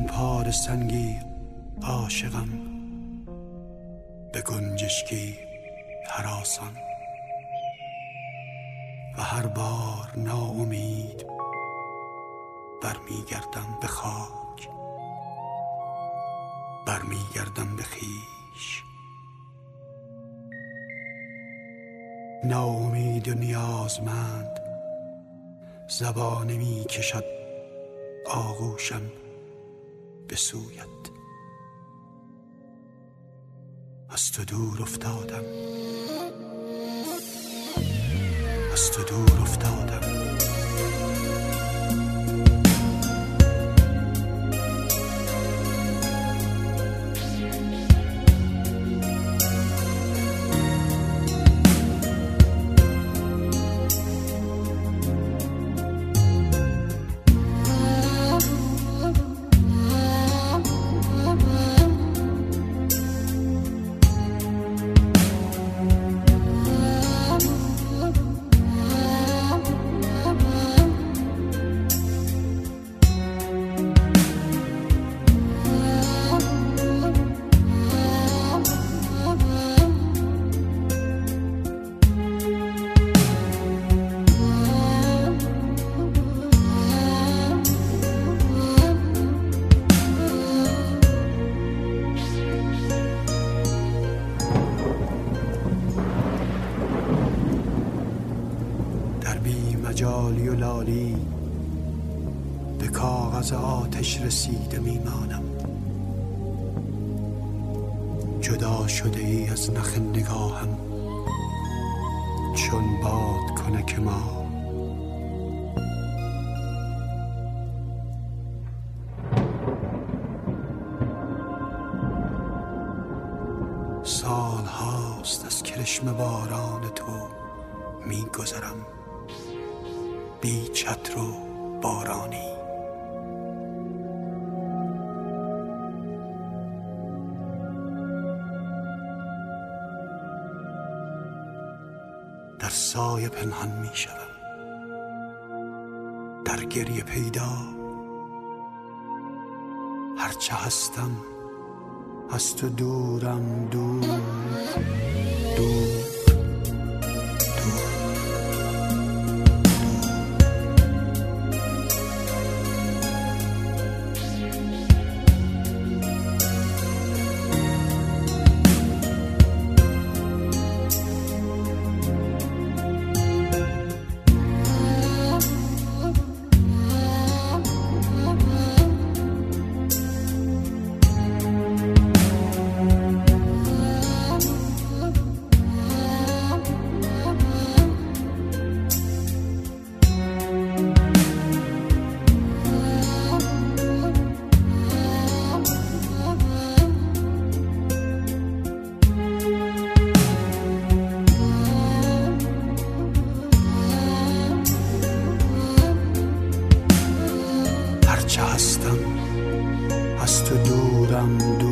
پاره سنگی عاشقم، به گنجشکی هراسان، و هر بار ناامید برمیگردم به خاک، برمیگردم به خویش. ناامید و نیازمند زبانه می کشد آغوشم به سویت. از تو دور افتادم، از تو دور افتادم. مجالی و لالی به کاغذ آتش رسیده میمانم. جدا شده ای از نخ نگاهم، چون باد کنک ما. سال هاست از کرشم باران تو میگذرم، بی چتر و بارانی. در سایه پنهان می شدم، در گریه پیدا. هرچه هستم از تو دورم، دور دور. هستم از تو دورم، دور.